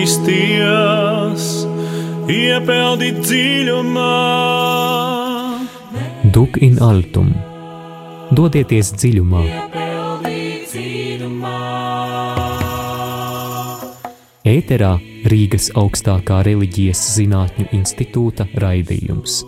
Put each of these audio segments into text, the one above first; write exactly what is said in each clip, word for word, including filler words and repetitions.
nebīsties, iepeldi dziļumā. Dug in altum. Dodieties dziļumā. Ēterā Rīgas augstākā reliģijas zinātņu institūta raidījums.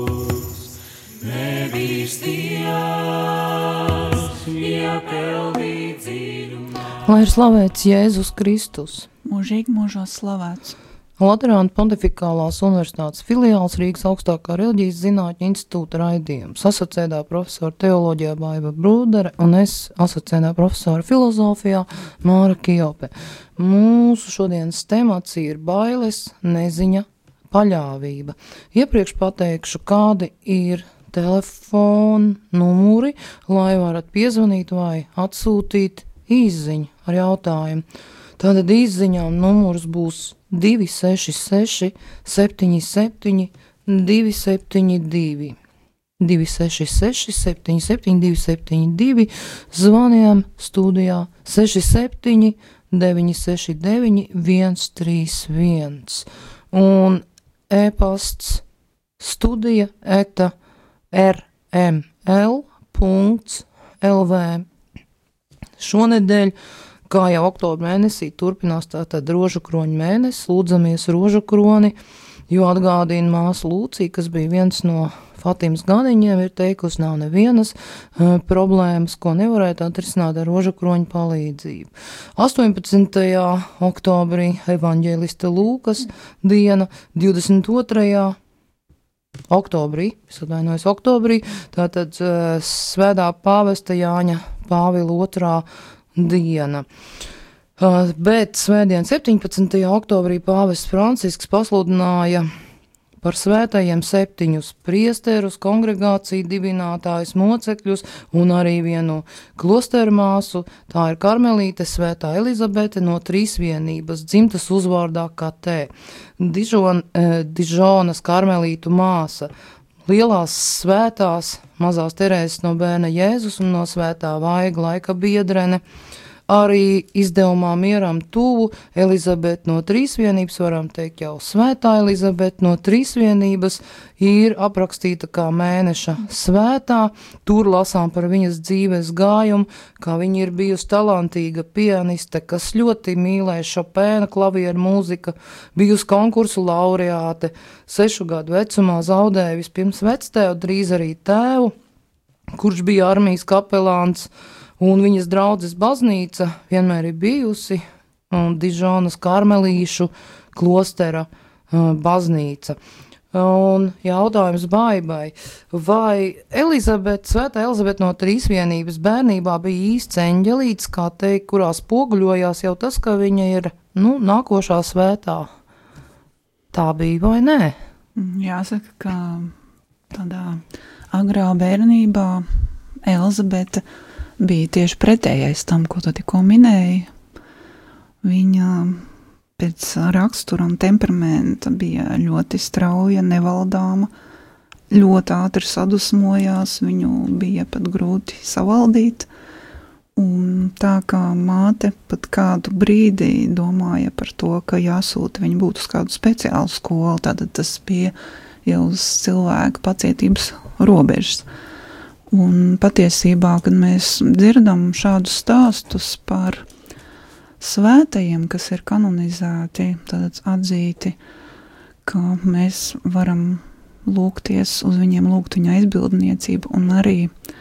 Lai ir slavēts Jēzus Kristus. Mūžīgi mūžos slavēts. Laterāna Pontifikālās universitātes filiāls Rīgas augstākā reliģijas zinātņu institūta raidījums. Asociētā profesora teoloģijā Baiva Brūdere un es asociētā profesora filozofijā Māra Kijope. Mūsu šodienas temats ir bailes, neziņa, paļāvība. Iepriekš pateikšu, kādi ir telefona numuri, lai varat piezvanīt vai atsūtīt īsziņu ar jautājumu. Tātad īsziņām numurs būs divi seši seši septiņi septiņi divi septiņi divi. divi seši seši septiņi septiņi divi septiņi divi. Zvanījām studijā seši septiņi deviņi seši deviņi viens trīs viens. Un e-pasts studija eta er em el punkts el vē. Šonedēļ, kā jau oktobra mēnesī, turpinās tātad rožukroņu mēnesis, lūdzamies rožukroni, jo atgādina māsu Lūcija, kas bija viens no Fatimas ganiņiem, ir teikusi, nav nevienas uh, problēmas, ko nevarētu atrisināt ar rožukroņu palīdzību. astoņpadsmitajā oktobrī evaņģēlista Lūkas diena, divdesmit otrajā oktobrī, es atvainojos oktobrī, tātad uh, svētā pāvesta Jāņa Pāvila otrā diena. Uh, bet svētdien septiņpadsmitajā oktobrī pāvests Francisks pasludināja par svētajiem septiņus priesterus, kongregāciju dibinātājus, mocekļus un arī vienu klosteru māsu. Tā ir karmelīte svētā Elizabete no Trīsvienības, dzimtas uzvārdā Katē. Dižon, eh, Dižonas karmelītu māsa, lielās svētās mazās Terēzes no bērna Jēzus un no svētā Vaiga laika biedrene. Arī izdevumā Mieram tuvu Elizabete no Trīsvienības, varam teikt jau svētā Elizabete no Trīsvienības, ir aprakstīta kā mēneša svētā. Tur lasām par viņas dzīves gājumu, kā viņa ir bijusi talantīga pianiste, kas ļoti mīlēja Šopēna klavieru mūzika, bijusi konkursu laureāte, sešu gadu vecumā zaudēja vispirms vectēvu, drīz arī tēvu, kurš bija armijas kapelāns. Un viņas draudzes baznīca vienmēr ir bijusi um, Dižonas karmelīšu klostera uh, baznīca. Un jautājums Baibai, vai Elizabete, svētā Elizabete no Trīsvienības bērnībā bija īsts eņģelīts, kā teikt, kurā spoguļojās jau tas, ka viņa ir, nu, nākošā svētā? Tā bija vai nē? Jāsaka, ka tādā agrā bērnībā Elizabete bija tieši pretējais tam, ko tu tikko minēji. Viņa pēc rakstura un temperamenta bija ļoti strauja, nevaldāma, ļoti ātri sadusmojās, viņu bija pat grūti savaldīt. Un tā kā māte pat kādu brīdi domāja par to, ka jāsūta viņu būt uz kādu speciālu skolu, tad tas bija jau uz cilvēka pacietības robežas. Un patiesībā, kad mēs dzirdam šādus stāstus par svētajiem, kas ir kanonizēti, tad atzīti, ka mēs varam lūgties uz viņiem, lūgt viņa aizbildniecību un arī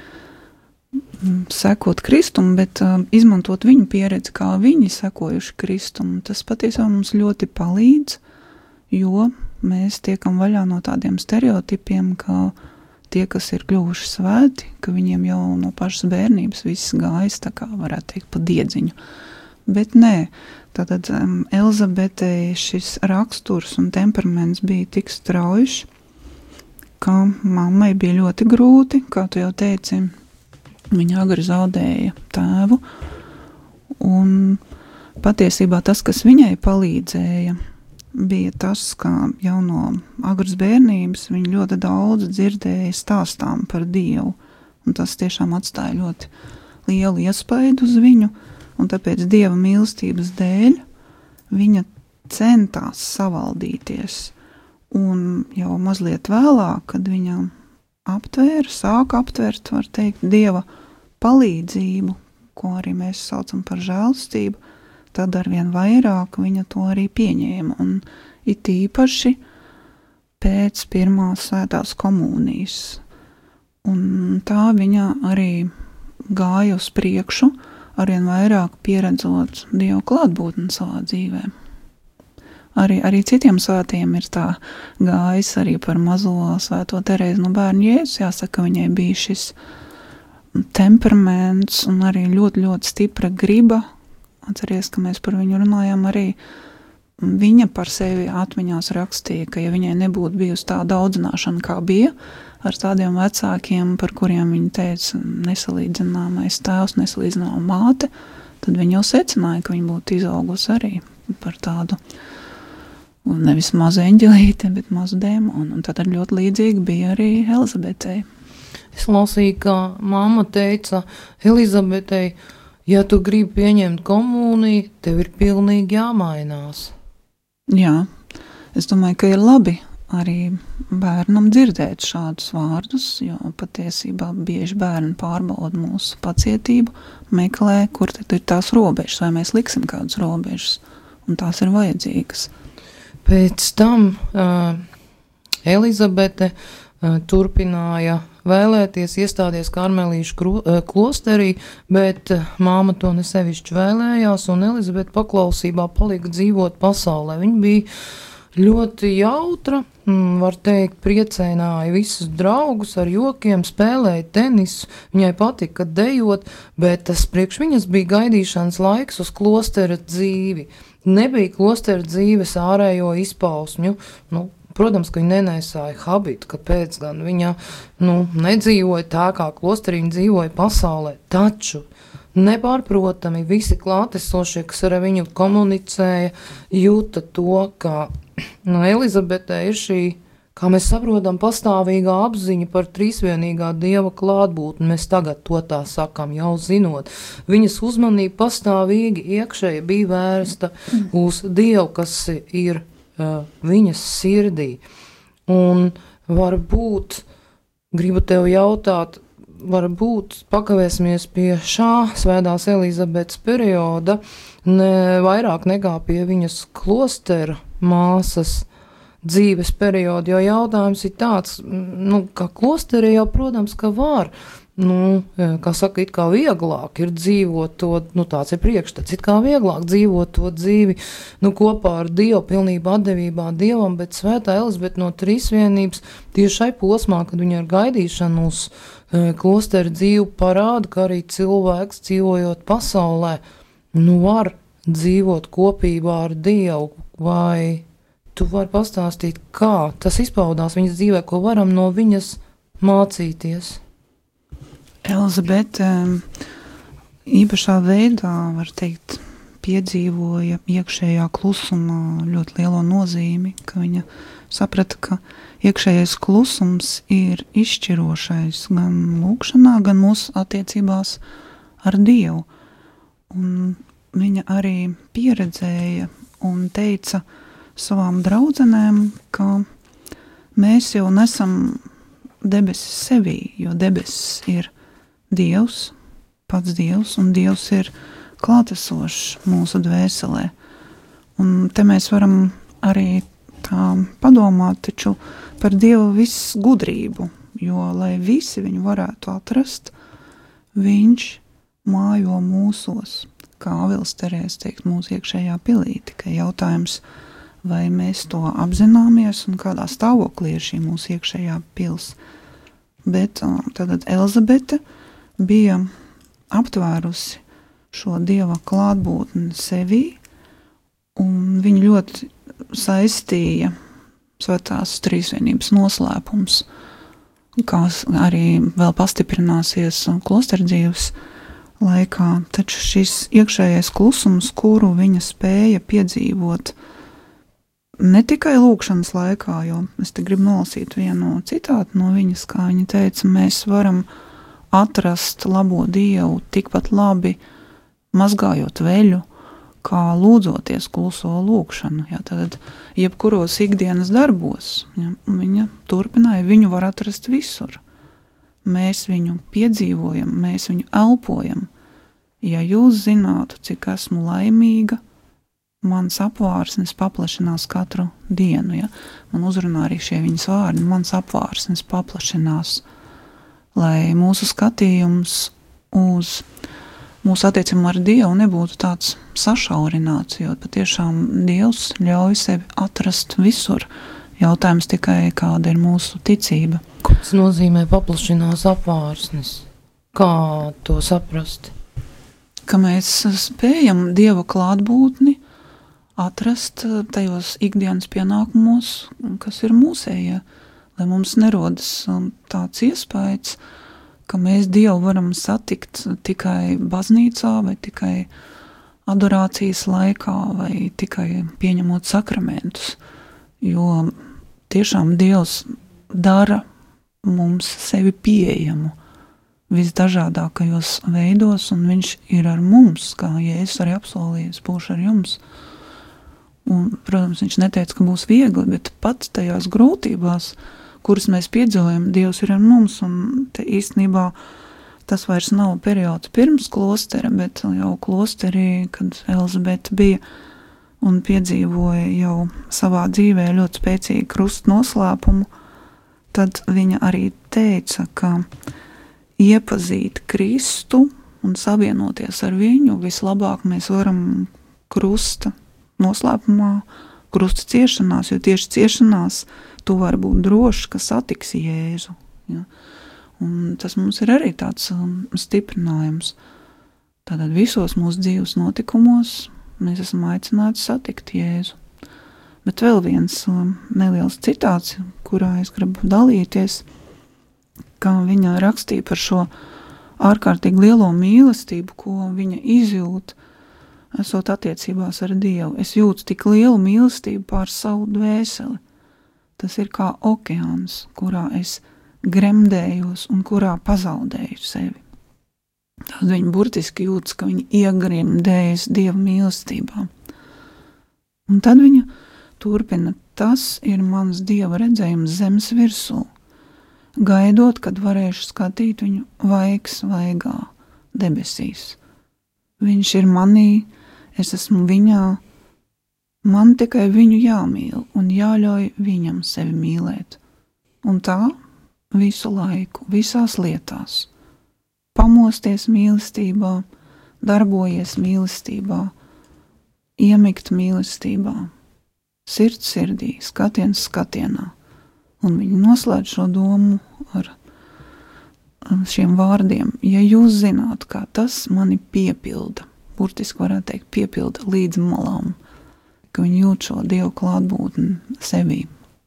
sekot Kristumu, bet uh, izmantot viņu pieredzi, kā viņi sekojuši Kristumu. Tas patiesībā mums ļoti palīdz, jo mēs tiekam vaļā no tādiem stereotipiem, ka tie, kas ir kļuvuši svēti, ka viņiem jau no pašas bērnības viss gājis, tā kā varētu teikt, pa diedziņu. Bet nē, tātad um, Elizabetei šis raksturs un temperaments bija tik strauji, ka mammai bija ļoti grūti, kā tu jau teici, viņa agri zaudēja tēvu, un patiesībā tas, kas viņai palīdzēja, bija tas, ka jau no agras bērnības viņa ļoti daudz dzirdēja stāstām par Dievu, un tas tiešām atstāja ļoti lielu iespaidu uz viņu, un tāpēc Dieva mīlestības dēļ viņa centās savaldīties, un jau mazliet vēlāk, kad viņa aptvēra, sāka aptvērt, var teikt, Dieva palīdzību, ko arī mēs saucam par žēlastību, tad arvien vairāk viņa to arī pieņēma, un it īpaši pēc pirmās svētās komunijas. Un tā viņa arī gāja uz priekšu, arvien vairāk pieredzot Dievu klātbūtni savā dzīvē. Arī, arī citiem svētiem ir tā gājis, arī par mazo svēto Terēzi no Bērnu Jēzus. Jāsaka, viņai bija šis temperaments un arī ļoti, ļoti stipra griba. Atceries, ka mēs par viņu runājām arī. Viņa par sevi atmiņās rakstīja, ka ja viņai nebūtu bijusi tā daudzināšana, kā bija, ar tādiem vecākiem, par kuriem viņa teica nesalīdzināmais tēvs, nesalīdzināma māte, tad viņa jau secināja, ka viņa būtu izaugusi arī par tādu, un nevis mazu eņģelīti, bet mazu dēmonu, un tad ļoti līdzīgi bija arī Elizabetei. Es lasīju, ka mamma teica Elizabetei, ja tu gribi pieņemt komuniju, tev ir pilnīgi jāmainās. Jā, es domāju, ka ir labi arī bērnam dzirdēt šādus vārdus, jo patiesībā bieži bērni pārbauda mūsu pacietību, meklē, kur tad ir tās robežas, vai mēs liksim kādas robežas, un tās ir vajadzīgas. Pēc tam uh, Elizabete uh, turpināja vēlēties iestāties Karmelīšu kro, uh, klosterī, bet uh, māma to nesevišķi vēlējās, un Elizabete paklausībā palika dzīvot pasaulē. Viņa bija ļoti jautra, var teikt, priecēnāja visus draugus ar jokiem, spēlēja tenisu, viņai patika dejot, bet tas priekš viņas bija gaidīšanas laiks uz klostera dzīvi. Nebija klostera dzīves ārējo izpausmju, nu, protams, ka viņa nenēsāja habitu, kāpēc gan viņa, nu, nedzīvoja tā, kā klosterī viņa dzīvoja pasaulē, taču nepārprotami visi klātesošie, kas ar viņu komunicēja, jūta to, ka nu, Elizabetē ir šī, kā mēs saprotam, pastāvīgā apziņa par trīsvienīgā Dieva klātbūtni. Mēs tagad to tā sakam, jau zinot. Viņas uzmanība pastāvīgi iekšēji bija vērsta uz Dievu, kas ir uh, viņas sirdī. Un varbūt, gribu tev jautāt, varbūt pakavēsimies pie šā svētās Elizabetes perioda, ne vairāk nekā pie viņas klostera māsas dzīves periodu, jo jautājums ir tāds, nu, ka klosterī jau, protams, ka var, nu, kā saka, it kā vieglāk ir dzīvot to, nu, tāds ir priekšstats, it kā vieglāk dzīvot to dzīvi, nu, kopā ar Dievu, pilnībā atdevībā Dievam, bet svētā Elizabete no trīsvienības tieši šai posmā, kad viņa ar gaidīšanu uz e, klostera dzīvi parāda, ka arī cilvēks dzīvojot pasaulē, nu, var dzīvot kopībā ar Dievu, vai tu vari pastāstīt, kā tas izpaudās viņas dzīvē, ko varam no viņas mācīties? Elizabete īpašā veidā, var teikt, piedzīvoja iekšējā klusuma ļoti lielo nozīmi, ka viņa saprata, ka iekšējais klusums ir izšķirošais gan lūkšanā, gan mūsu attiecībās ar Dievu. Un viņa arī pieredzēja un teica savām draudzenēm, ka mēs jau nesam debesis sevī, jo debesis ir Dievs, pats Dievs, un Dievs ir klātesošs mūsu dvēselē. Un te mēs varam arī tā padomāt taču par Dieva visu gudrību, jo, lai visi viņu varētu atrast, viņš mājo mūsos, kā Āvils Terēze teikt, mūsu iekšējā pilī, tikai jautājums, vai mēs to apzināmies un kādā stāvoklī ir šī mūsu iekšējā pils. Bet tad Elizabete bija aptvērusi šo Dieva klātbūtni sevī, un viņa ļoti saistīja svētās trīsvienības noslēpums, kas arī vēl pastiprināsies klostera dzīves laikā, taču šis iekšējais klusums, kuru viņa spēja piedzīvot ne tikai lūkšanas laikā, jo es te gribu nolasīt vienu citātu no viņas, kā viņa teica, mēs varam atrast labo Dievu tikpat labi, mazgājot veļu, kā lūdzoties kluso lūkšanu. Ja, tad jebkuros ikdienas darbos ja, viņa turpināja, viņu var atrast visur. Mēs viņu piedzīvojam, mēs viņu elpojam. Ja jūs zinātu, cik esmu laimīga, mans apvārsnes paplašinās katru dienu. Ja? Man uzrunā arī šie viņas vārdi, mans apvārsnes paplašinās, lai mūsu skatījums uz mūsu attiecību ar Dievu nebūtu tāds sašaurināts, jo patiešām Dievs ļauj sevi atrast visur. Jautājums tikai, kāda ir mūsu ticība. Ko tas nozīmē paplašinās apvārsnes? Kā to saprast? Ka mēs spējam Dieva klātbūtni atrast tajos ikdienas pienākumos, kas ir mūsējie, lai mums nerodas tāds iespējas, ka mēs Dievu varam satikt tikai baznīcā vai tikai adorācijas laikā vai tikai pieņemot sakramentus, jo tiešām Dievs dara mums sevi pieejamu visdažādākajos veidos, un viņš ir ar mums, kā Jēzus arī apsolījis, būšu ar jums. Un, protams, viņš neteica, ka būs viegli, bet pat tajās grūtībās, kuras mēs piedzīvojam, Dievs ir ar mums, un te īstenībā tas vairs nav periods pirms klostera, bet jau klosterī, kad Elzabete bija un piedzīvoja jau savā dzīvē ļoti spēcīgu krustu noslēpumu, tad viņa arī teica, ka iepazīt Kristu un savienoties ar viņu vislabāk mēs varam krusta noslēpumā, krusta ciešanās, jo tieši ciešanās tu vari būt droši, ka satiksi Jēzu. Ja? Un tas mums ir arī tāds um, stiprinājums. Tātad visos mūsu dzīves notikumos mēs esam aicināti satikt Jēzu. Bet vēl viens um, neliels citāts, kurā es gribu dalīties, kā viņa rakstīja par šo ārkārtīgi lielo mīlestību, ko viņa izjūt, esot attiecībās ar Dievu. Es jūtu tik lielu mīlestību pār savu dvēseli. Tas ir kā okeāns, kurā es gremdējos un kurā pazaudēju sevi. Tad viņa burtiski jūtas, ka viņa iegremdējas Dieva mīlestībā. Un tad viņa turpina, tas ir mans Dieva redzējums zemes virsū, gaidot, kad varēšu skatīt viņu vaigs vaigā debesīs. Viņš ir manī, es esmu viņā, man tikai viņu jāmīl un jāļauj viņam sevi mīlēt. Un tā visu laiku, visās lietās. Pamosties mīlestībā, darbojies mīlestībā, iemigt mīlestībā, sirds sirdī, skatiens skatienā. Un viņi noslēdz šo domu ar šiem vārdiem. Ja jūs zināt, kā tas mani piepilda, burtiski varētu teikt, piepilda līdz malām, ka viņi jūt šo Dievu klātbūtni sevī.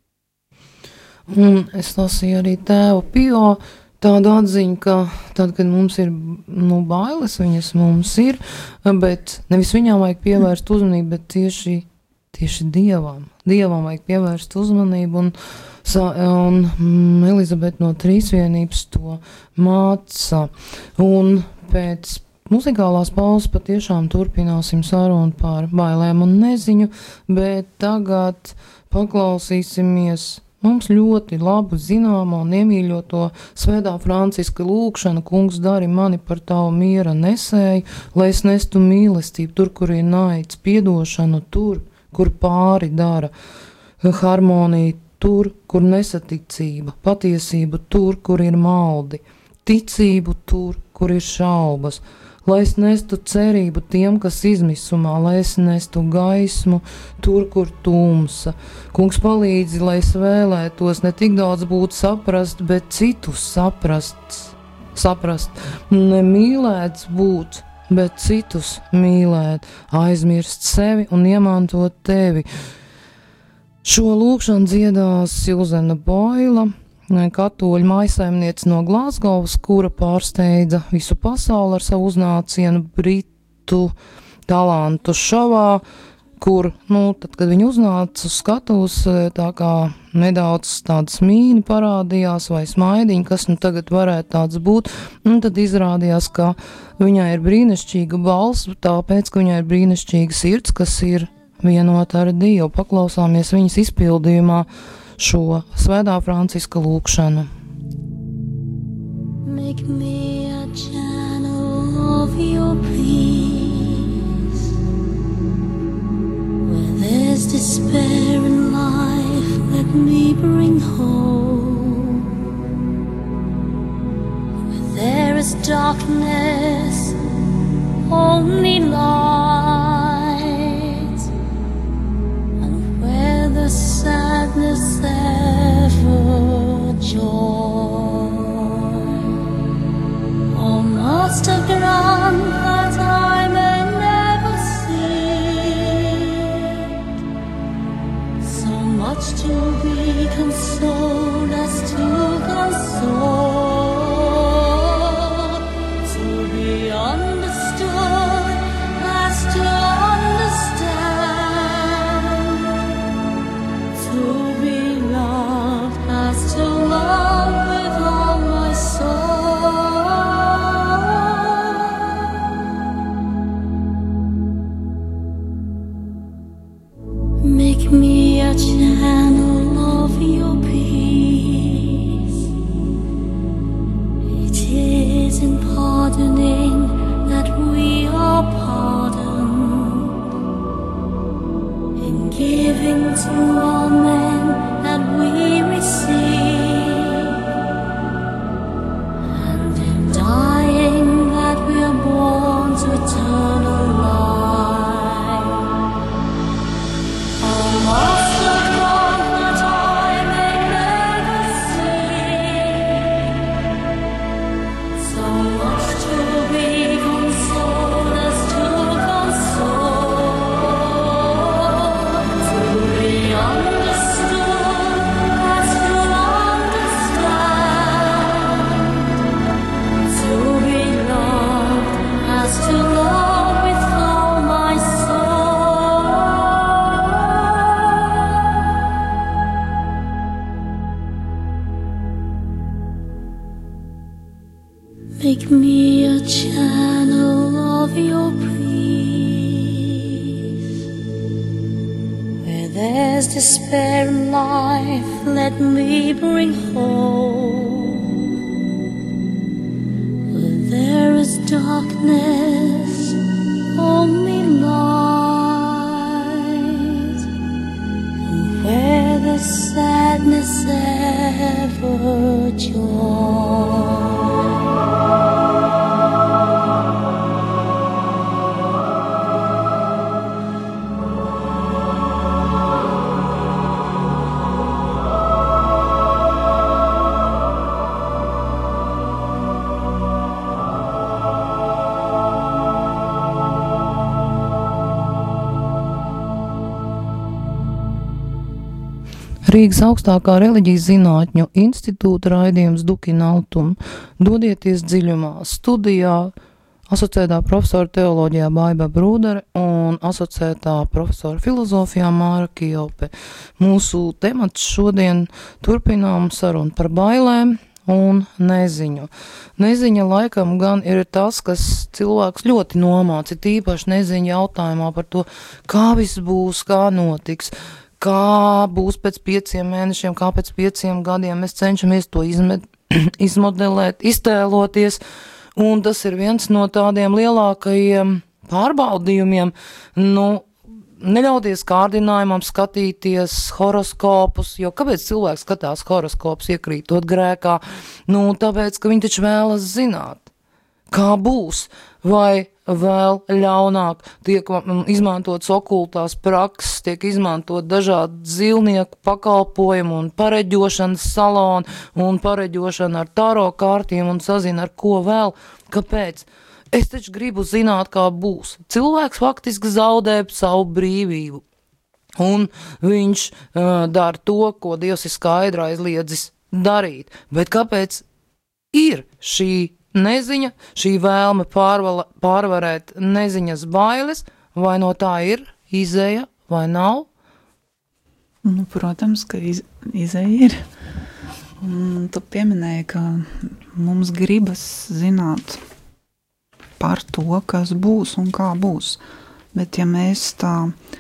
Un es lasīju arī tēva Pio tādu atziņu, ka tad, kad mums ir nu, bailes, viņas mums ir, bet nevis viņām vajag pievērst uzmanību, bet tieši, tieši Dievam. Dievam vajag pievērst uzmanību, un un Elizabete no Trīsvienības to māca. Un pēc muzikālās pauzes patiešām turpināsim sarunu par bailēm un neziņu, bet tagad paklausīsimies mums ļoti labu zināmo un iemīļoto Svētā Franciska lūkšanu: Kungs, dari mani par tavu miera nesēju, lai es nestu mīlestību tur, kur ir naids, piedošanu tur, kur pāri dara, harmoniju tur, kur nesaticība, patiesība tur, kur ir maldi, ticību tur, kur ir šaubas, lai es nestu cerību tiem, kas izmisumā, lai es nestu gaismu tur, kur tumsa. Kungs, palīdzi, lai es vēlētos ne tik daudz būt saprast, bet citus saprast, saprast, ne mīlēts būt, bet citus mīlēt, aizmirst sevi un iemantot tevi. Šo lūkšanu dziedās Silzena Boila, katoļu mājsaimniece no Glāzgovas, kura pārsteidza visu pasauli ar savu uznācienu Britu talantu šovā, kur, nu, tad, kad viņi uznāca uz skatuves, tā kā nedaudz tādas mīni parādījās vai smaidiņi, kas nu tagad varētu tāds būt, un tad izrādījās, ka viņai ir brīnišķīga balss, tāpēc, ka viņai ir brīnišķīga sirds, kas ir vienota ar Dievu. Paklausāmies viņas izpildījumā šo Svētā Franciska lūgšanu. Make me a channel of your peace. Where there's despair in life, let me bring hope. Where there is darkness, only light. And where the sadness ever joy. Must have ground that I may never see. So much to be consoled as to console, to be understood as to understand, to be loved as to love with all my soul. Make me a channel of your peace. It is in pardoning that we are pardoned, in giving to all men that we receive, and in dying that we are born to eternal life. Lost the wrong that I may never see. So much to be consoled as to console, to be understood as to understand, to be loved as to love with all my soul. Make me a channel of your peace. Where there's despair in life, let me bring hope. Where there is darkness, only light. And where the sadness ever joy. Rīgas augstākā reliģijas zinātņu institūta raidījums Dukina Altuma. Dodieties dziļumā. Studijā asociētā profesora teoloģijā Baiba Brūdere un asociētā profesora filozofijā Māra Kijope. Mūsu temats šodien turpinām sarunu par bailēm un neziņu. Neziņa laikam gan ir tas, kas cilvēks ļoti nomāca, tīpaši neziņa jautājumā par to, kā viss būs, kā notiks, kā būs pēc pieciem mēnešiem, kā pēc pieciem gadiem. Mēs cenšamies to izmed, izmodelēt, iztēloties, un tas ir viens no tādiem lielākajiem pārbaudījumiem, nu, neļauties kārdinājumam skatīties horoskopus, jo kāpēc cilvēks skatās horoskopus iekrītot grēkā? Nu, tāpēc, ka viņi taču vēlas zināt, kā būs, vai vēl ļaunāk tiek izmantotas okultās prakses, tiek izmantot dažādi zilnieku pakalpojumu un pareģošanas saloni un pareģošana ar taro kārtiem un sazina ar ko vēl. Kāpēc? Es taču gribu zināt, kā būs. Cilvēks faktiski zaudē savu brīvību. Un viņš uh, dara to, ko Dievs ir skaidri aizliedzis darīt. Bet kāpēc ir šī neziņa, šī vēlme pārvala, pārvarēt neziņas bailes, vai no tā ir izeja vai nav? Nu, protams, ka iz, izeja ir. Un tu pieminēji, ka mums gribas zināt par to, kas būs un kā būs. Bet ja mēs tā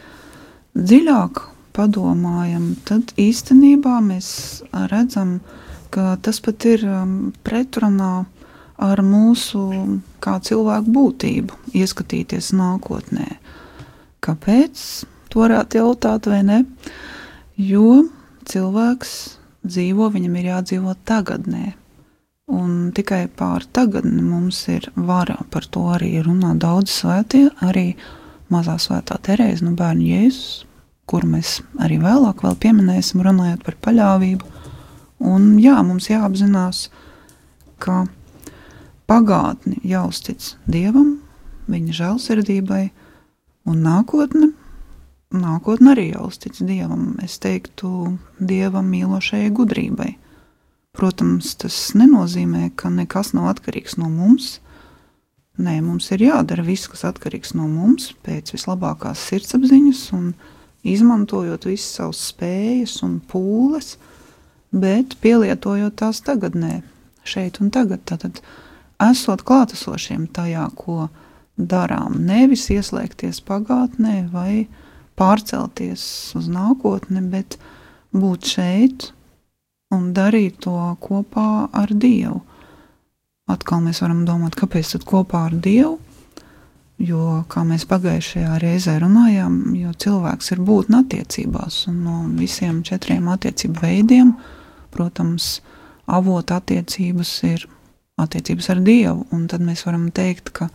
dziļāk padomājam, tad īstenībā mēs redzam, ka tas pat ir pretrunā ar mūsu kā cilvēku būtību, ieskatīties nākotnē. Kāpēc? To varētu jautāt vai ne? Jo cilvēks dzīvo, viņam ir jādzīvo tagadnē. Un tikai pār tagadni mums ir vara, par to arī runā daudz svētie, arī mazā svētā Terēze no bērnu Jēzus, kur mēs arī vēlāk vēl pieminēsim, runājot par paļāvību. Un jā, mums jāapzinās, ka pagātni jāuztic Dievam, viņa žēlsirdībai, un nākotne, nākotne arī jāuztic Dievam, es teiktu, Dievam mīlošajai gudrībai. Protams, tas nenozīmē, ka nekas nav atkarīgs no mums. Nē, mums ir jādara viss, kas atkarīgs no mums, pēc vislabākās sirdsapziņas un izmantojot visas savas spējas un pūles, bet pielietojot tās tagadnē, šeit un tagad, tātad esot klātesošiem tajā, ko darām, nevis ieslēgties pagātnē vai pārcelties uz nākotni, bet būt šeit un darīt to kopā ar Dievu. Atkal mēs varam domāt, kāpēc tad kopā ar Dievu, jo, kā mēs pagājušajā reizē runājām, jo cilvēks ir būtne attiecībās, un no visiem četriem attiecību veidiem, protams, avota attiecības ir attiecības ar Dievu, un tad mēs varam teikt, ka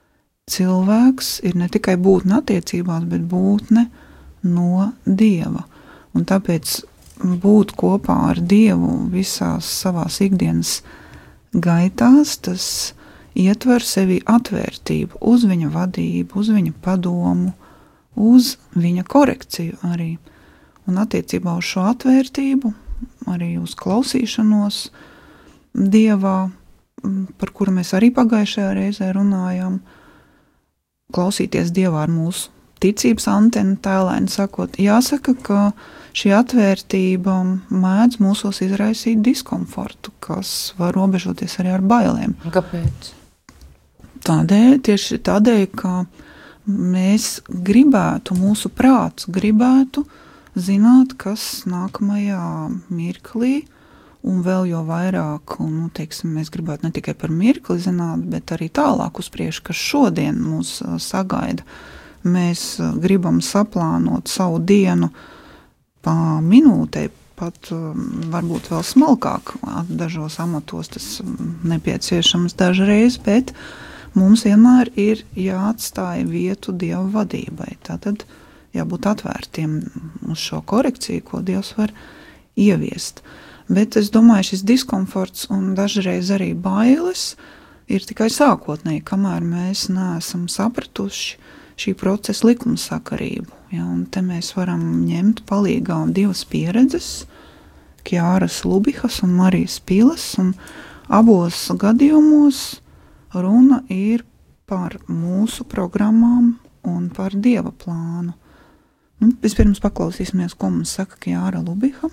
cilvēks ir ne tikai būtne attiecībās, bet būtne no Dieva, un tāpēc būt kopā ar Dievu visās savās ikdienas gaitās, tas ietver sevi atvērtību uz viņa vadību, uz viņa padomu, uz viņa korekciju arī. Un attiecībā uz šo atvērtību, arī uz klausīšanos Dievā, par kuru mēs arī pagājušajā reizē runājām, klausīties Dievā ar mūsu ticības antenu tēlēni sakot, jāsaka, ka šī atvērtība mēdz mūsos izraisīt diskomfortu, kas var robežoties arī ar bailēm. Kāpēc? Tādēļ, tieši tādēļ, ka mēs gribētu, mūsu prāts gribētu zināt, kas nākamajā mirklī, un vēl jo vairāk, un, nu, teiksim, mēs gribētu ne tikai par mirkli zināt, bet arī tālāk uz priekšu, kas šodien mūs sagaida. Mēs gribam saplānot savu dienu pa minūtei, pat varbūt vēl smalkāk, dažos amatos tas nepieciešams dažreiz, bet mums vienmēr ir jāatstāja vietu Dieva vadībai. Tātad jābūt atvērtiem uz šo korekciju, ko Dievs var ieviest. Bet es domāju, šis diskomforts un dažreiz arī bailes ir tikai sākotnēji, kamēr mēs neesam sapratuši šī procesa likumsakarību. Ja, un te mēs varam ņemt palīgā divas pieredzes, Kjāras Lubihas un Marijas Pilas, un abos gadījumos runa ir par mūsu programmām un par Dieva plānu. Nu, vispirms paklausīsimies, ko mums saka Kjāra Lubiha.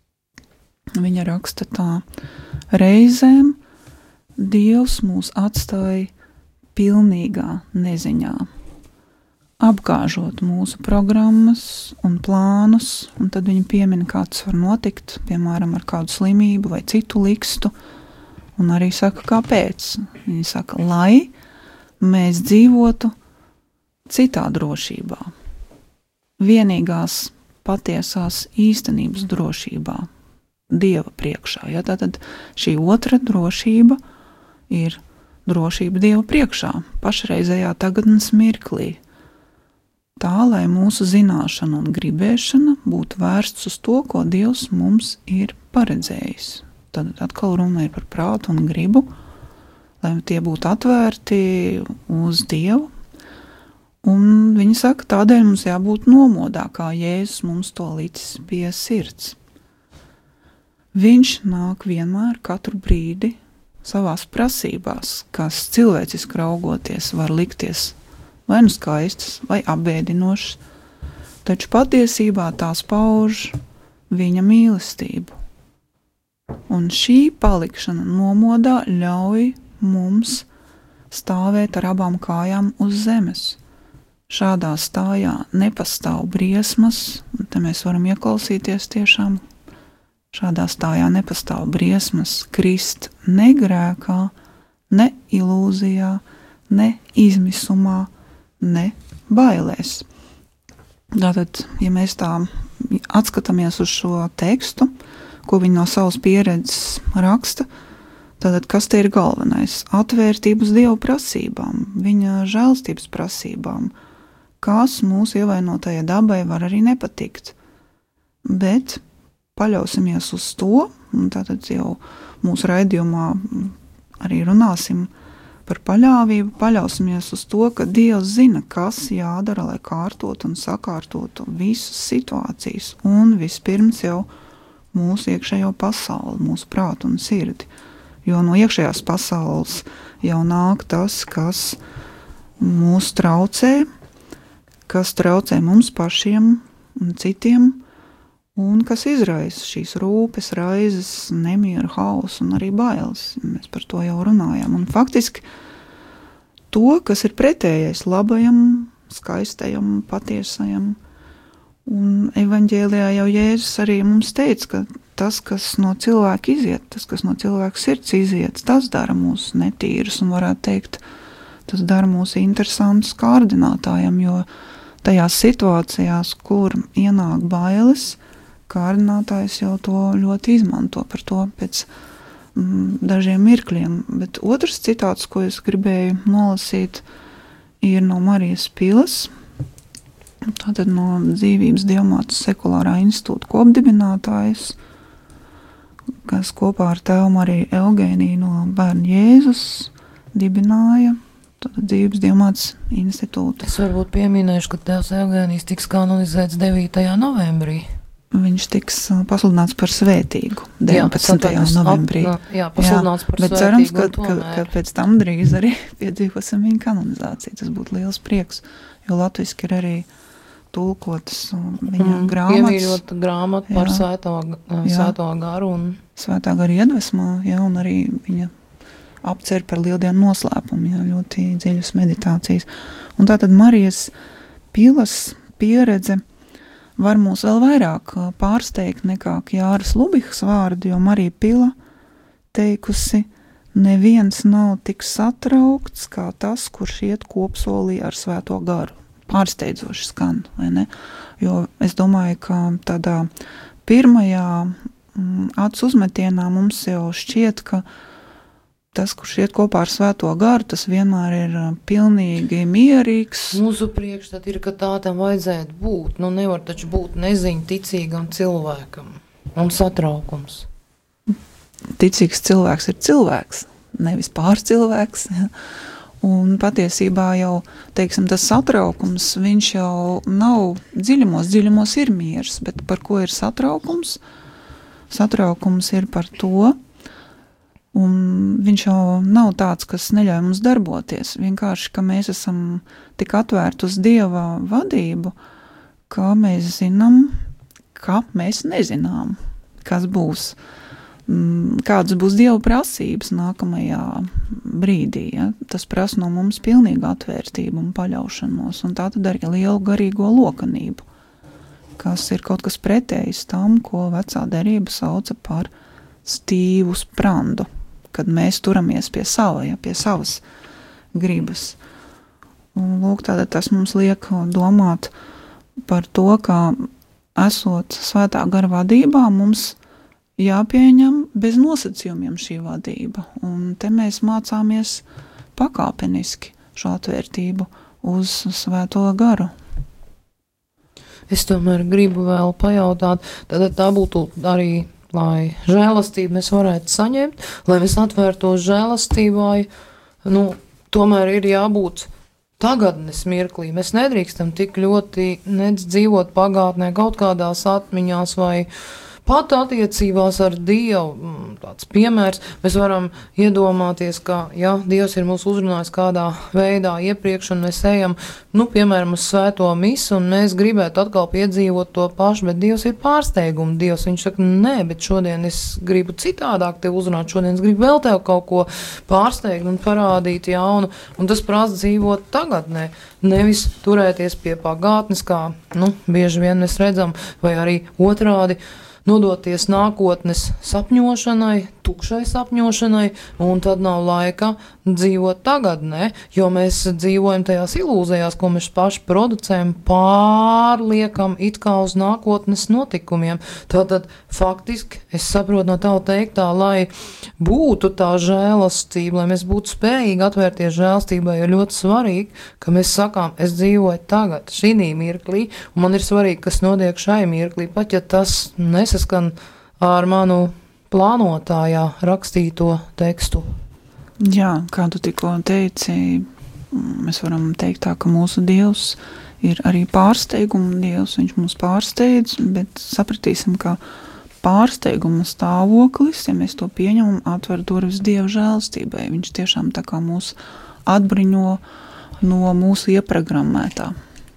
Viņa raksta tā: reizēm Dievs mūs atstāja pilnīgā neziņā, apgāžot mūsu programmas un plānus, un tad viņi piemina, kā tas var notikt, piemēram, ar kādu slimību vai citu likstu, un arī saka, kāpēc. Viņi saka, lai mēs dzīvotu citā drošībā, vienīgās patiesās īstenības drošībā, Dieva priekšā. Ja? Tātad šī otra drošība ir drošība Dieva priekšā, pašreizējā tagadnes mirklī. Tā, lai mūsu zināšana un gribēšana būtu vērsts uz to, ko Dievs mums ir paredzējis. Tad atkal runa ir par prātu un gribu, lai tie būtu atvērti uz Dievu. Un viņi saka, tādēļ mums jābūt nomodā, kā Jēzus mums to licis pie sirds. Viņš nāk vienmēr katru brīdi savās prasībās, kas cilvēciski raugoties var likties vai nu skaistas, vai apbēdinošas, taču patiesībā tās pauž viņa mīlestību. Un šī palikšana nomodā ļauj mums stāvēt ar abām kājām uz zemes. Šādā stājā nepastāv briesmas, un te mēs varam ieklausīties tiešām. Šādā stājā nepastāv briesmas krist ne grēkā, ne ilūzijā, ne izmisumā, ne bailēs. Tātad, ja mēs tā atskatāmies uz šo tekstu, ko viņi no savas pieredzes raksta, tātad kas te ir galvenais? Atvērtība uz Dieva prasībām, viņa žēlstības prasībām, kas mūsu ievainotajai dabai var arī nepatikt. Bet paļausimies uz to, un tātad jau mūsu raidījumā arī runāsim par paļāvību, paļausimies uz to, ka Dievs zina, kas jādara, lai kārtot un sakārtotu visas situācijas, un vispirms jau mūsu iekšējo pasauli, mūsu prātu un sirdi. Jo no iekšējās pasaules jau nāk tas, kas mūs traucē, kas traucē mums pašiem un citiem, un kas izraisa šīs rūpes, raizes, nemieru, hausu un arī bailes. Mēs par to jau runājām. Un faktiski to, kas ir pretējais labajam, skaistajam, patiesajam. Un evaņģēlijā jau Jēzus arī mums teica, ka tas, kas no cilvēka iziet, tas, kas no cilvēka sirds iziet, tas dara mūs netīrus un varētu teikt, tas dara mūs interesantus kārdinātājiem, jo tajās situācijās, kur ienāk bailes, kārdinātājs jau to ļoti izmanto par to pēc mm, dažiem mirkļiem. Bet otrs citāts, ko es gribēju nolasīt, ir no Marijas Pilas, tātad no Dzīvības Dievmātes sekulārā institūta kopdibinātājas, kas kopā ar tēvu Mariju Eugēniju no Bērnu Jēzus dibināja Dzīvības Dievmātes institūtu. Es varbūt pieminēšu, ka tēvs Eugēnijs tiks kanonizēts devītajā novembrī. Viņš tiks pasludināts par svētīgu deviņpadsmitajā novembrī. Ap, jā, pasludināts par bet svētīgu. Cerams, ka, ka, ka pēc tam drīz arī piedzīvosim viņa kanonizāciju. Tas būtu liels prieks, jo latviski ir arī tulkotas viņa mm, grāmatas. Ievīrota grāmata par svētā, svētā garu. Un... Svētā gara iedvesmā, jā, un arī viņa apcer par lieldienu noslēpumu, jā, ļoti dziļas meditācijas. Un tātad Marijas Pilas pieredze var mūs vēl vairāk pārsteigt nekā Jāras Lubihas vārdi, jo Marija Pila teikusi, neviens nav tik satraukts kā tas, kurš iet kopsolī ar svēto garu. Pārsteidzoši skan, vai ne? Jo es domāju, ka tādā pirmajā mm, acu uzmetienā mums jau šķiet, ka tas, kurš iet kopā ar svēto garu, tas vienmēr ir pilnīgi mierīgs. Mūsu priekšstat ir, ka tā tam vajadzētu būt. Nu, nevar taču būt neziņ ticīgam cilvēkam. Un satraukums. Ticīgs cilvēks ir cilvēks, nevis pārcilvēks. Un patiesībā jau, teiksim, tas satraukums, viņš jau nav dziļumos, dziļumos ir miers, bet par ko ir satraukums? Satraukums ir par to, un viņš jau nav tāds, kas neļauj mums darboties. Vienkārši, ka mēs esam tik atvērti uz Dieva vadību, ka mēs zinām, ka mēs nezinām, kas būs, kādas būs Dieva prasības nākamajā brīdī. Ja? Tas prasa no mums pilnīgu atvērtību un paļaušanos, un tā tad arī lielu garīgo lokanību, kas ir kaut kas pretējs tam, ko vecā derība sauca par stīvu sprandu, kad mēs turamies pie sava, ja, pie savas gribas. Un lūk, tātad tas mums liek domāt par to, ka esot svētā gara vadībā, mums jāpieņem bez nosacījumiem šī vadība. Un te mēs mācāmies pakāpeniski šo atvērtību uz svēto garu. Es tomēr gribu vēl pajautāt, tad tā būtu arī, lai žēlastību mēs varētu saņemt, lai mēs atvērtos žēlastībai, nu, tomēr ir jābūt tagadnes mirklī. Mēs nedrīkstam tik ļoti nedz dzīvot pagātnē, kaut kādās atmiņās vai pat attiecībās ar Dievu, tāds piemērs, mēs varam iedomāties, ka, ja Dievs ir mūs uzrunājis kādā veidā iepriekš, un mēs ejam, nu, piemēram, uz svēto misu, un mēs gribētu atkal piedzīvot to pašu, bet Dievs ir pārsteigums. Dievs, viņš saka, nē, bet šodien es gribu citādāk tev uzrunāt, šodien es gribu vēl tev kaut ko pārsteigt un parādīt jaunu, un tas prasa dzīvot tagadnē, nevis turēties pie pagātnes, kā, nu, bieži vien mēs redzam, vai arī otrādi, nodoties nākotnes sapņošanai, tukšai sapņošanai, un tad nav laika dzīvot tagadnē, jo mēs dzīvojam tajās ilūzijās, ko mēs paši producējam, pārliekam it kā uz nākotnes notikumiem. Tātad faktiski es saprotu no tava teiktā, lai būtu tā žēlastība, lai mēs būtu spējīgi atvērties žēlastībai, ir ļoti svarīgi, ka mēs sakām, es dzīvoju tagad, šī mirklī, un man ir svarīgi, kas notiek šai mirklī, pat ja tas nesaskan ar manu plānotājā rakstīto tekstu. Jā, kā tu tikko teici, mēs varam teikt tā, ka mūsu Dievs ir arī pārsteiguma Dievs, viņš mūs pārsteidz, bet sapratīsim, ka pārsteiguma stāvoklis, ja mēs to pieņemam, atver durvis Dieva žēlastībai. Viņš tiešām tā kā mūs atbriņo no mūsu ieprogrammētā.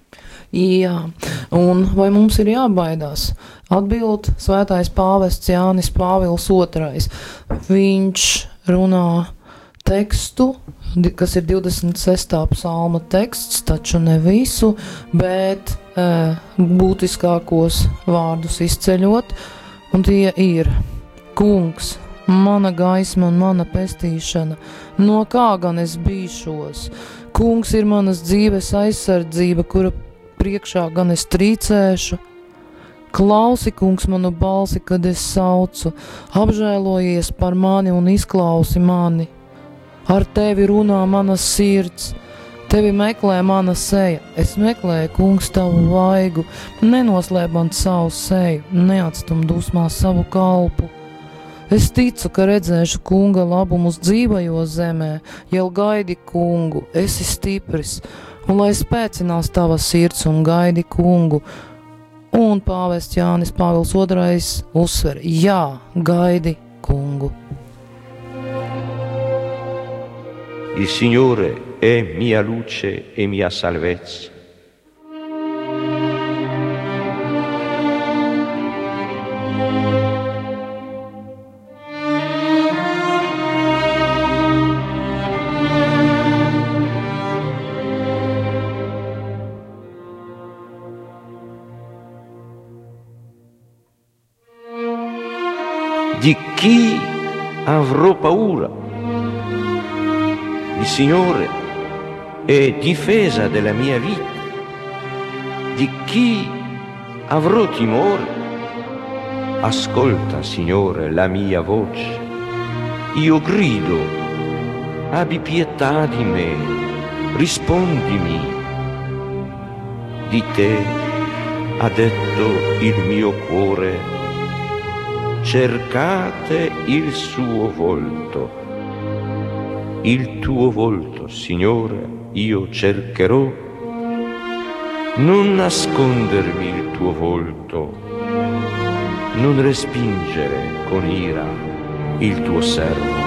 Jā, un vai mums ir jābaidās? Atbild svētais pāvests Jānis Pāvils otrais. Viņš runā tekstu, kas ir divdesmit sestā psalma teksts, taču ne visu, bet e, būtiskākos vārdus izceļot, un tie ir: Kungs, mana gaisma un mana pestīšana, no kā gan es bīšos? Kungs ir manas dzīves aizsardzība, kura priekšā gan es trīcēšu. Klausi, kungs, manu balsi, kad es saucu, apžēlojies par mani un izklausi mani. Ar tevi runā mana sirds, tevi meklē mana seja. Es meklēju, kungs, tavu vaigu, nenoslēp man savu seju, neatstum dusmā savu kalpu. Es ticu, ka redzēšu kunga labumus dzīvajo zemē, jau gaidi kungu, esi stipris, un lai spēcinās tava sirds un gaidi kungu. Un pāvests Jānis Pāvils otrais uzsver: jā, gaidi kungu. Il Signore è mia luce e mia salvezza. Di chi avrò paura? Il Signore è difesa della mia vita. Di chi avrò timore? Ascolta, Signore, la mia voce. Io grido, abbi pietà di me, rispondimi. Di te ha detto il mio cuore: cercate il suo volto. Il tuo volto, Signore, io cercherò. Non nascondermi il tuo volto, non respingere con ira il tuo servo.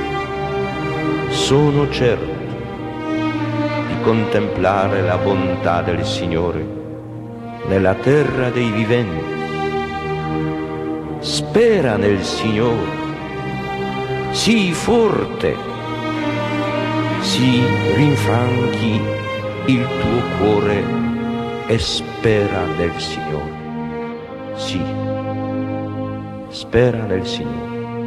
Sono certo di contemplare la bontà del Signore nella terra dei viventi. Spera nel Signore, sii forte, si rinfranchi il tuo cuore e spera nel Signore. Sì, spera nel Signore.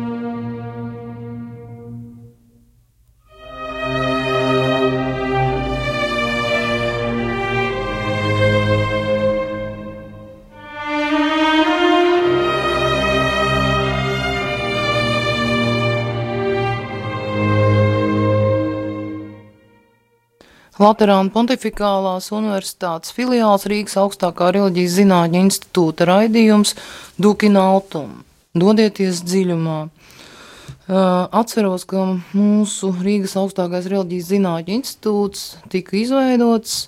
Laterāna Pontifikālās universitātes filiāls Rīgas augstākā reliģijas zinātņu institūta raidījums Dukin Altum. Dodieties dziļumā. Atceros, ka mūsu Rīgas augstākais reliģijas zinātņu institūts tika izveidots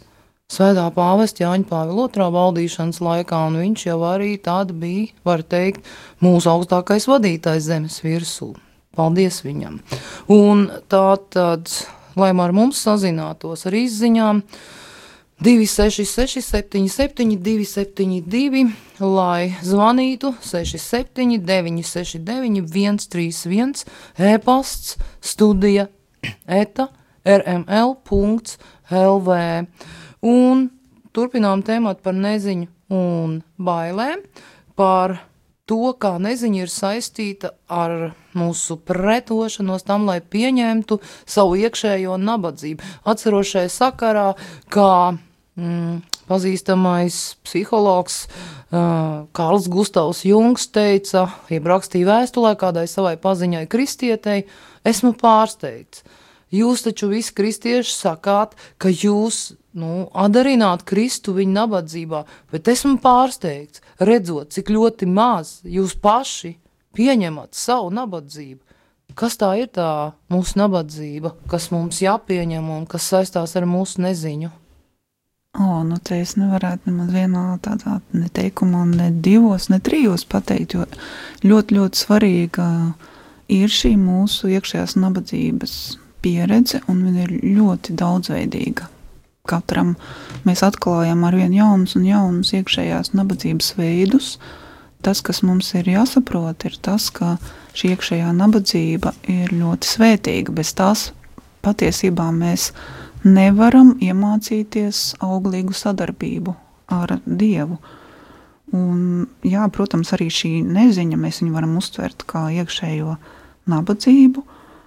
Svētā pāvesta Jāņa Pāvila otrā valdīšanas laikā, un viņš jau arī tāda bija, var teikt, mūsu augstākais vadītājs zemes virsū. Paldies viņam. Un tā tad, lai ar mums sazinātos ar izziņām, divi seši seši septiņi septiņi divi septiņi divi, lai zvanītu seši septiņi deviņi seši deviņi viens trīs viens, e-pasts studija eta r m l punkts l v. Un turpinām tēmāt par neziņu un bailēm, par to, kā neziņa ir saistīta ar mūsu pretošanos tam, lai pieņemtu savu iekšējo nabadzību. Atceros šai sakarā, kā mm, pazīstamais psihologs uh, Kārls Gustavs Jungs teica, jeb rakstīja vēstulē kādai savai paziņai kristietei, esmu pārsteigts. Jūs taču visi kristieši sakāt, ka jūs nu, atdarināt Kristu viņa nabadzībā, bet esmu pārsteigts, redzot, cik ļoti maz jūs paši pieņemat savu nabadzību. Kas tā ir tā mūsu nabadzība, kas mums jāpieņem un kas saistās ar mūsu neziņu? O, nu te es nevarētu nemaz vienā tādā neteikumā, ne divos, ne trijos pateikt, jo ļoti, ļoti svarīga ir šī mūsu iekšējās nabadzības pieredze, un viņa ir ļoti daudzveidīga. Katram mēs atklājam arvien jaunus un jaunus iekšējās nabadzības veidus. Tas, kas mums ir jāsaprot, ir tas, ka šī iekšējā nabadzība ir ļoti svētīga. Bez tās patiesībā mēs nevaram iemācīties auglīgu sadarbību ar Dievu. Un, jā, protams, arī šī neziņa mēs viņu varam uztvert kā iekšējo nabadzību,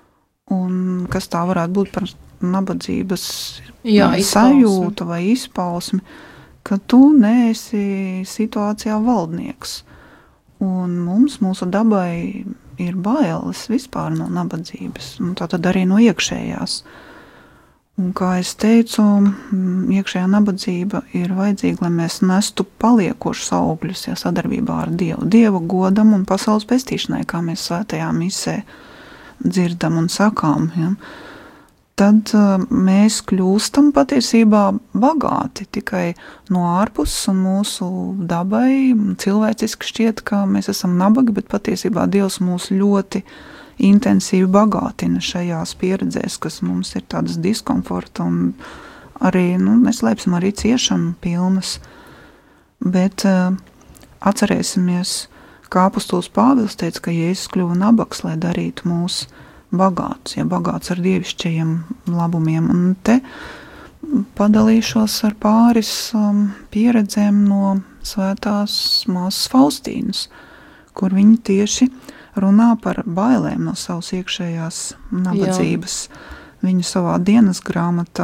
un kas tā varētu būt par nabadzības Jā, sajūtu vai izpausmi, ka tu neesi situācijā valdnieks. Un mums, mūsu dabai, ir bailes vispār no nabadzības, un tā tad arī no iekšējās. Un kā es teicu, iekšējā nabadzība ir vajadzīga, lai mēs nestu paliekošus augļus, ja sadarbībā ar Dievu. Dieva godam un pasaules pestīšanai, kā mēs svētajā misē dzirdam un sakām, ja. Tad uh, mēs kļūstam patiesībā bagāti tikai no ārpuses, un mūsu dabai cilvēciski šķiet, ka mēs esam nabagi, bet patiesībā Dievs mūs ļoti intensīvi bagātina šajās pieredzēs, kas mums ir tādas diskomforta un arī, nu, neslēpsim, arī ciešanu pilnas. Bet uh, atcerēsimies, kā apostols Pāvils teica, ka Jēzus kļuva nabags, lai darītu mūs bagāts, ja bagāts ar dievišķajiem labumiem. Un te padalīšos ar pāris um, pieredzēm no svētās māsas Faustīnas, kur viņi tieši runā par bailēm no savas iekšējās nabadzības. Jā. Viņa savā dienas grāmatā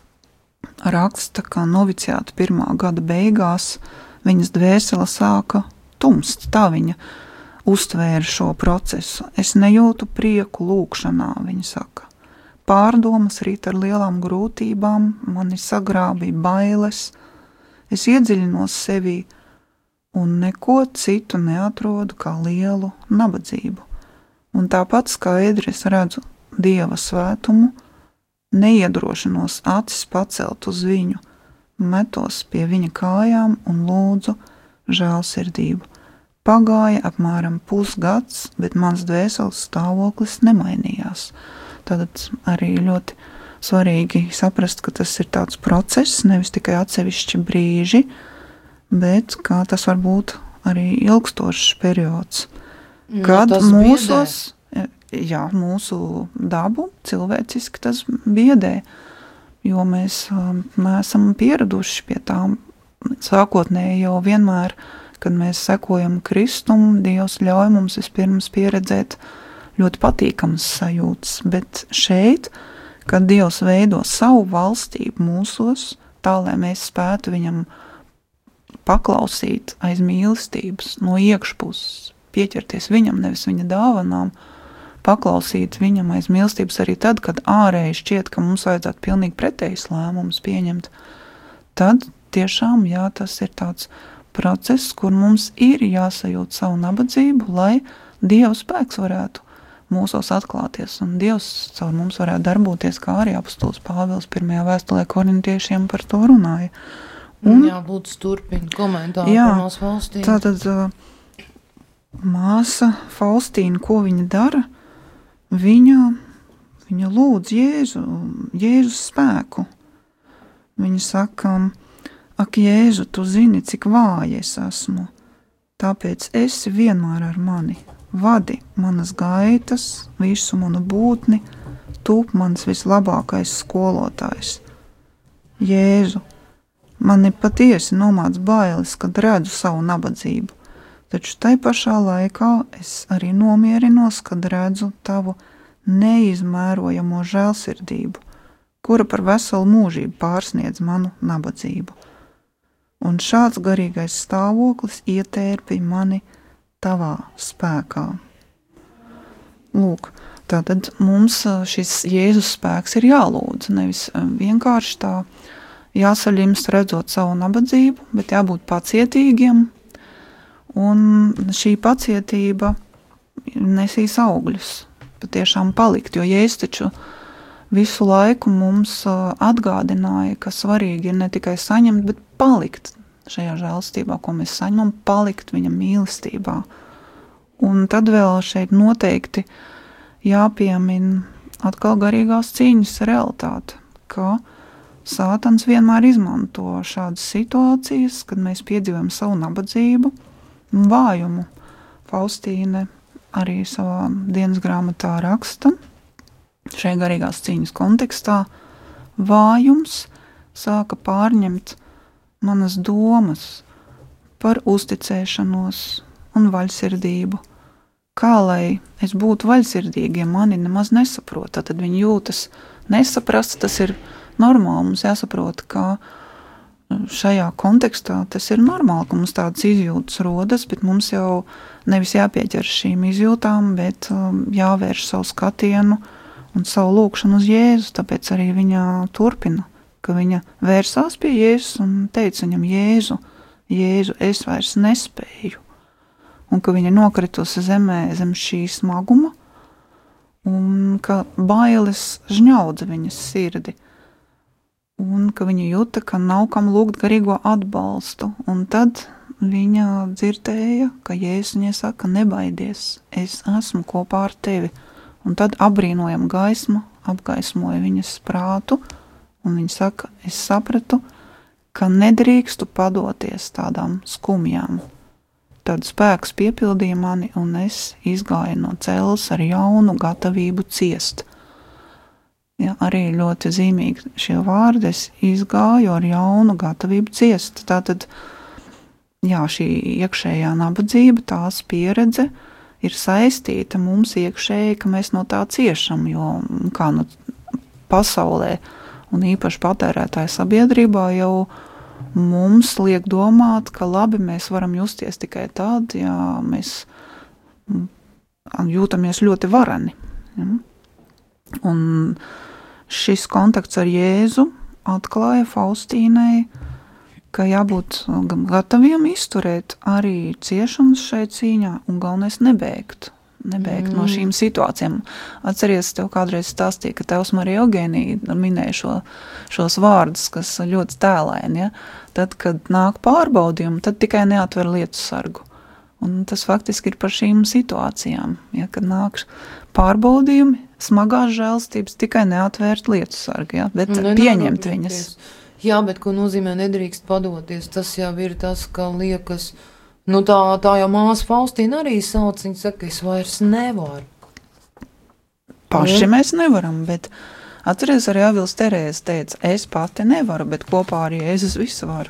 raksta, ka noviciāta pirmā gada beigās viņas dvēsele sāka tumst. Tā viņa uztvēra šo procesu. Es nejūtu prieku lūkšanā, viņa saka. Pārdomas rīt ar lielām grūtībām, mani sagrābīja bailes, es iedziļinos sevī un neko citu neatrodu kā lielu nabadzību. Un tāpat skaidri es redzu Dieva svētumu, neiedrošinos acis pacelt uz viņu, metos pie viņa kājām un lūdzu žēlsirdību. Pagāja apmēram pusgads, bet mans dvēseles stāvoklis nemainījās. Tātad arī ļoti svarīgi saprast, ka tas ir tāds process, nevis tikai atsevišķi brīži, bet kā tas var būt arī ilgstošs periods. Kad no, mūsos, jā, mūsu dabu cilvēciski tas biedē, jo mēs um, neesam pieraduši pie tām sākotnēji jau vienmēr. Kad mēs sekojam Kristumu, Dievs ļauj mums vispirms pieredzēt ļoti patīkamas sajūtas, bet šeit, kad Dievs veido savu valstību mūsos, tā, lai mēs spētu viņam paklausīt aiz mīlestības, no iekšpuses, pieķerties viņam, nevis viņa dāvanām, paklausīt viņam aiz mīlestības arī tad, kad ārēji šķiet, ka mums vajadzētu pilnīgi pretējs lēmums pieņemt, tad tiešām, jā, tas ir tāds process, kur mums ir jāsajūt savu nabadzību, lai Dieva spēks varētu mūsos atklāties, un Dievs caur mums varētu darboties, kā arī apostols Pāvils pirmajā vēstulē korintiešiem par to runāja. Un, jā, lūdzu, turpini komentāru jā, par mūsu Faustīnu. Tātad māsa Faustīna, ko viņa dara? Viņa, viņa lūdz Jēzu, Jēzus spēku. Viņa saka, ak, Jēzu, tu zini, cik vāja es esmu, tāpēc esi vienmēr ar mani. Vadi manas gaitas, visu manu būtni, tūp mans vislabākais skolotājs. Jēzu, mani patiesi nomāc bailes, kad redzu savu nabadzību, taču tai pašā laikā es arī nomierinos, kad redzu tavu neizmērojamo žēlsirdību, kura par veselu mūžību pārsniedz manu nabadzību. Un šāds garīgais stāvoklis ietērpi mani tavā spēkā. Lūk, tātad mums šis Jēzus spēks ir jālūdz, nevis vienkārši tā jāsaļimst redzot savu nabadzību, bet jābūt pacietīgiem, un šī pacietība nesīs augļus, patiešām palikt, jo Jēzus taču visu laiku mums atgādināja, ka svarīgi ir ne tikai saņemt, bet palikt šajā žēlstībā, ko mēs saņemam, palikt viņa mīlestībā. Un tad vēl šeit noteikti jāpiemin atkal garīgās cīņas realitāte, ka Sātans vienmēr izmanto šādas situācijas, kad mēs piedzīvojam savu nabadzību un vājumu. Faustīne arī savā dienas grāmatā raksta, šajā garīgās cīņas kontekstā, vājums sāka pārņemt manas domas par uzticēšanos un vaļsirdību. Kā lai es būtu vaļsirdīgi, ja mani nemaz nesaprot, tad viņi jūtas nesaprast, tas ir normāli, mums jāsaprot, ka šajā kontekstā tas ir normāli, ka mums tādas izjūtas rodas, bet mums jau nevis jāpieķer šīm izjūtām, bet jāvērš savu skatienu un savu lūkšanu uz Jēzu, tāpēc arī viņa turpina, ka viņa vērsās pie Jēzus un teica viņam, Jēzu, Jēzu, es vairs nespēju, un ka viņa nokritusi zemē zem šī smaguma, un ka bailes žņaudza viņas sirdi, un ka viņa jūta, ka nav kam lūgt garīgo atbalstu, un tad viņa dzirdēja, ka Jēzus viņai saka, nebaidies, es esmu kopā ar tevi, un tad apbrīnojama gaisma apgaismoja viņas prātu, un viņa saka, es sapratu, ka nedrīkstu padoties tādām skumjām. Tad spēks piepildīja mani, un es izgāju no celles ar jaunu gatavību ciest. Ja, arī ļoti zīmīgi šie vārdi, es izgāju ar jaunu gatavību ciest. Tātad, jā, šī iekšējā nabadzība, tās pieredze ir saistīta mums iekšēji, ka mēs no tā ciešam, jo kā nu pasaulē un īpaši patērētāju sabiedrībā jau mums liek domāt, ka labi mēs varam justies tikai tad, ja mēs jūtamies ļoti vareni. Ja? Un šis kontakts ar Jēzu atklāja Faustīnai, ka jābūt gataviem izturēt arī ciešanas šai cīņā un galvenais nebēgt. Nebēgt mm. no šīm situācijām. Atceries, tev kādreiz stāstīja, ka tevs Marija Eugēnija minēja šo, šos vārdus, kas ļoti tēlaini, ja? Tad, kad nāk pārbaudījumi, tad tikai neatver lietu sargu. Un tas faktiski ir par šīm situācijām, ja? Kad nāk pārbaudījumi, smagās žēlstības, tikai neatvērt lietu sargu, ja? Bet ne, pieņemt viņas. Jā, bet ko nozīmē nedrīkst padoties, tas jau ir tas, ka liekas, nu tā, tā jau māsa Faustīna arī sauc, viņa saka, es vairs nevaru. Paši ja? Mēs nevaram, bet atceries arī Avils Terēze teica, es pati nevaru, bet kopā arī Jēzus visu varu.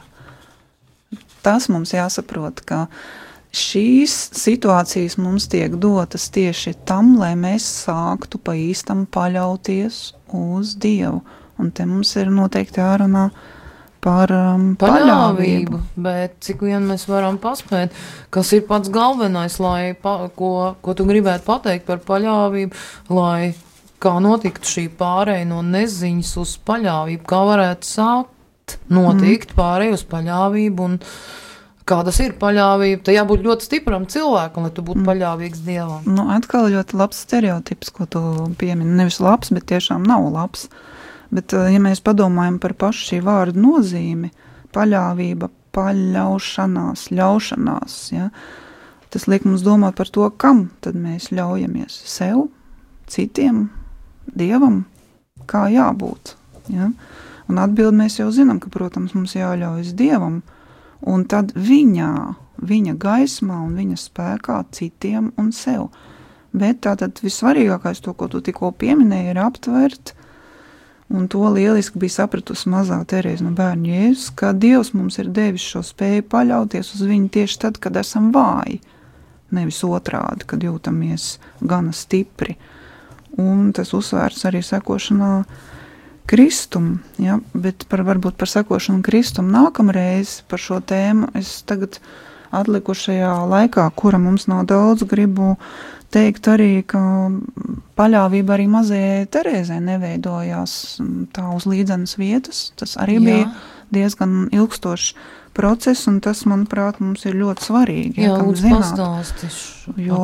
Tas mums jāsaprot, ka šīs situācijas mums tiek dotas tieši tam, lai mēs sāktu pa īstam paļauties uz Dievu. Un te mums ir noteikti jārunā par um, paļāvību. Bet cik vien mēs varam paspēt, kas ir pats galvenais, lai, pa, ko, ko tu gribētu pateikt par paļāvību, lai kā notiktu šī pārēja no neziņas uz paļāvību, kā varētu sākt notikt mm. pārēja uz paļāvību un kā tas ir paļāvība, tad jābūt ļoti stipram cilvēkam, lai tu būtu paļāvīgs Dievam. Nu, atkal ļoti labs stereotips, ko tu piemini. Nevis labs, bet tiešām nav labs. Bet, ja mēs padomājam par pašu šī vārda nozīmi, paļāvība, paļaušanās, ļaušanās, ja, tas liek mums domāt par to, kam tad mēs ļaujamies. Sev, citiem, Dievam, kā jābūt. Ja? Un atbildi mēs jau zinām, ka, protams, mums jāļaujas Dievam, un tad viņā, viņa gaismā un viņa spēkā citiem un sev. Bet tātad vissvarīgākais, to, ko tu tikko pieminēji, ir aptvert, un to lieliski bija sapratusi mazā Terēza no bērnu Jēzus, ka Dievs mums ir devis šo spēju paļauties uz viņu tieši tad, kad esam vāji, nevis otrādi, kad jūtamies gana stipri. Un tas uzsvērts arī sekošanā Kristum, ja, bet par, varbūt par sekošanu Kristum nākamreiz par šo tēmu es tagad atlikušajā laikā, kura mums nav daudz, gribu teikt arī, ka paļāvība arī mazajai Terēzei neveidojās tā uz līdzenas vietas. Tas arī Jā. bija diezgan ilgstošs process, un tas, manuprāt, mums ir ļoti svarīgi. Jā, ja, lūdzu pastāstīšu jo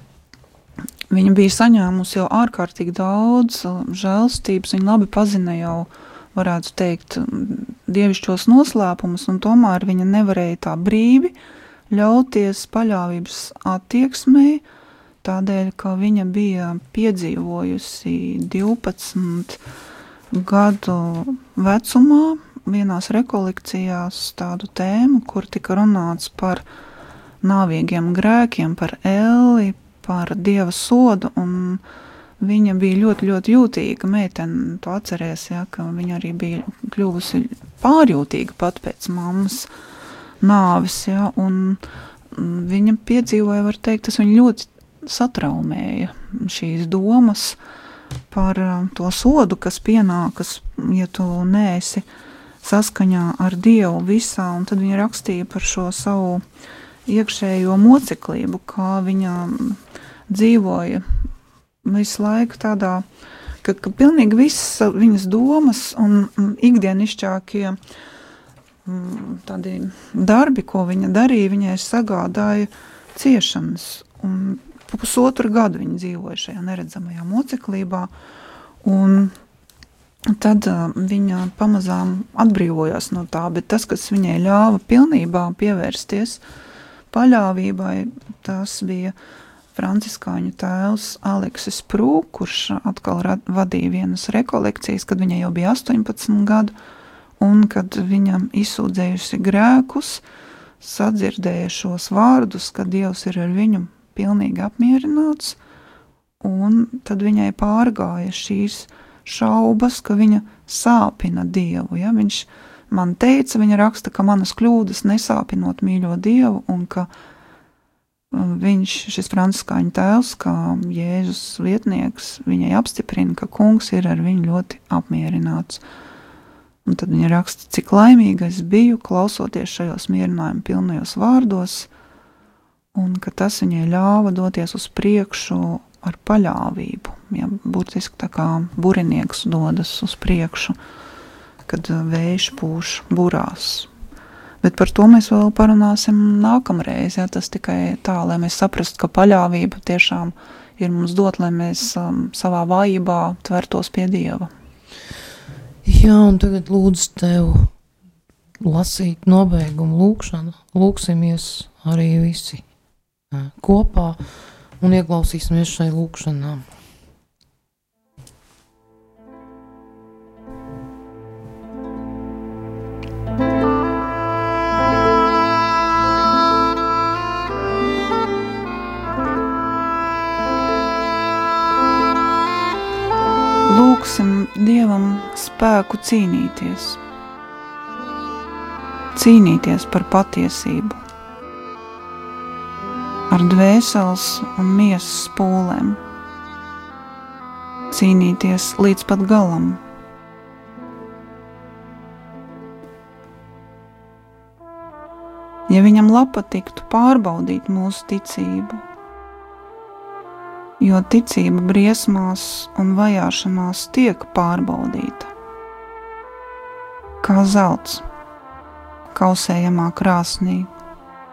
viņa bija saņēmusi jau ārkārtīgi daudz žēlstības, viņa labi pazina jau, varētu teikt, dievišķos noslēpumus, un tomēr viņa nevarēja tā brīvi ļauties paļāvības attieksmei, tādēļ, ka viņa bija piedzīvojusi divpadsmit gadu vecumā vienās rekolekcijās tādu tēmu, kur tika runāts par nāvīgiem grēkiem, par elli, par Dieva sodu, un viņa bija ļoti, ļoti jūtīga meitene, to atceries, ja, ka viņa arī bija kļuvusi pārjūtīga pat pēc mammas nāves, ja, un viņa piedzīvoja, var teikt, tas viņa ļoti satraumēja šīs domas par to sodu, kas pienākas, ja tu neesi saskaņā ar Dievu visā, un tad viņa rakstīja par šo savu iekšējo moceklību, kā viņa dzīvoja visu laiku tādā, ka, ka pilnīgi viss viņas domas un ikdienišķākie tādi darbi, ko viņa darīja, viņai sagādāja ciešanas. Un pusotru gadu viņa dzīvoja šajā neredzamajā moceklībā, un tad viņa pamazām atbrīvojās no tā, bet tas, kas viņai ļāva pilnībā pievērsties paļāvībai, tas bija franciskāņu tēvs Aleksis Prū, kurš atkal vadīja vienas rekolekcijas, kad viņai jau bija astoņpadsmit gadu, un kad viņam izsūdzējusi grēkus, sadzirdēja šos vārdus, ka Dievs ir ar viņu pilnīgi apmierināts, un tad viņai pārgāja šīs šaubas, ka viņa sāpina Dievu. Ja? Viņš man teica, viņa raksta, ka manas kļūdas nesāpinot mīļo Dievu, un ka viņš, šis franciskāņu tēvs, kā Jēzus vietnieks, viņai apstiprina, ka kungs ir ar viņu ļoti apmierināts. Un tad viņa raksta, cik laimīga es biju, klausoties šajos mierinājumu pilnajos vārdos, un ka tas viņai ļāva doties uz priekšu ar paļāvību. Ja, būtiski tā kā burinieks dodas uz priekšu, kad vējš pūš burās. Bet par to mēs vēl parunāsim nākamreiz, ja, tas tikai tā, lai mēs saprastu, ka paļāvība tiešām ir mums dot, lai mēs um, savā vājībā tvertos pie Dieva. Jā, un tagad lūdzu tev lasīt nobeigumu lūkšanu. Lūksimies arī visi kopā un ieklausīsimies šai lūkšanā. Lūksim Dievam spēku cīnīties, cīnīties par patiesību, ar dvēseles un miesas pūlēm, cīnīties līdz pat galam. Ja viņam patiktu pārbaudīt mūsu ticību, jo ticība briesmās un vajāšanās tiek pārbaudīta, kā zelts kausējamā krāsnī,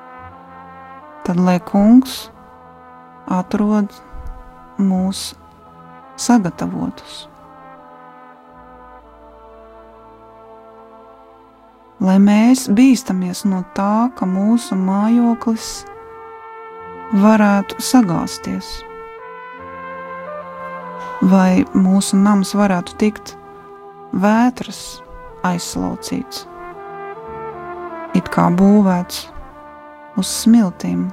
tad lai Kungs atrod mūs sagatavotus. Lai mēs bīstamies no tā, ka mūsu mājoklis varētu sagāsties, vai mūsu nams varētu tikt vētras aizslaucīts, it kā būvēts uz smiltīm.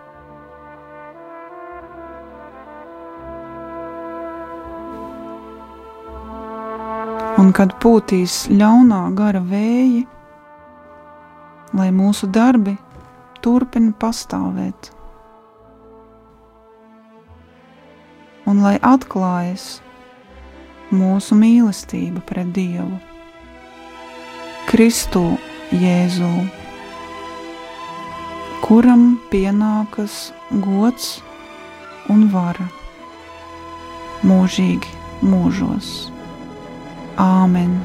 Un kad pūtīs ļaunā gara vēji, lai mūsu darbi turpina pastāvēt, un lai atklājas mūsu mīlestība pret Dievu, Kristu Jēzu, kuram pienākas gods un vara mūžīgi mūžos. Āmen.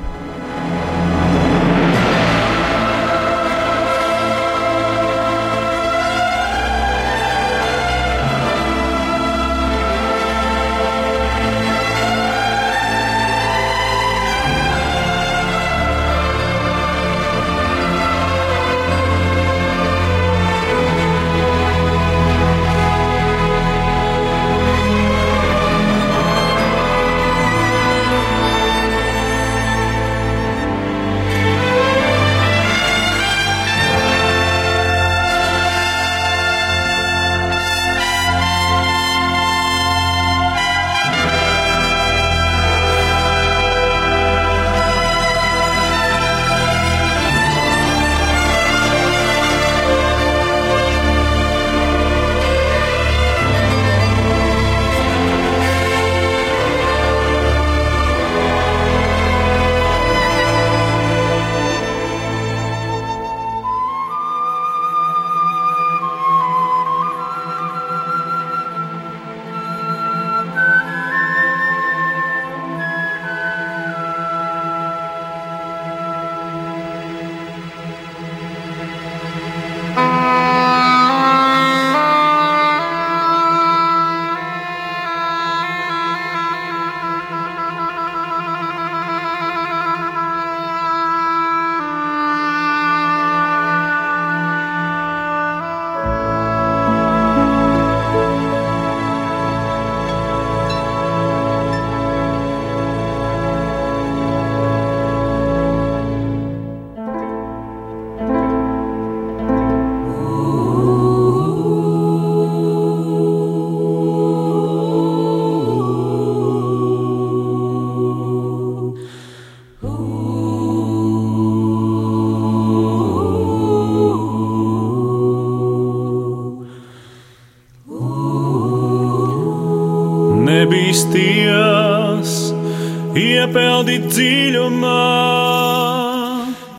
Nebīsties, iepeldi dziļumā.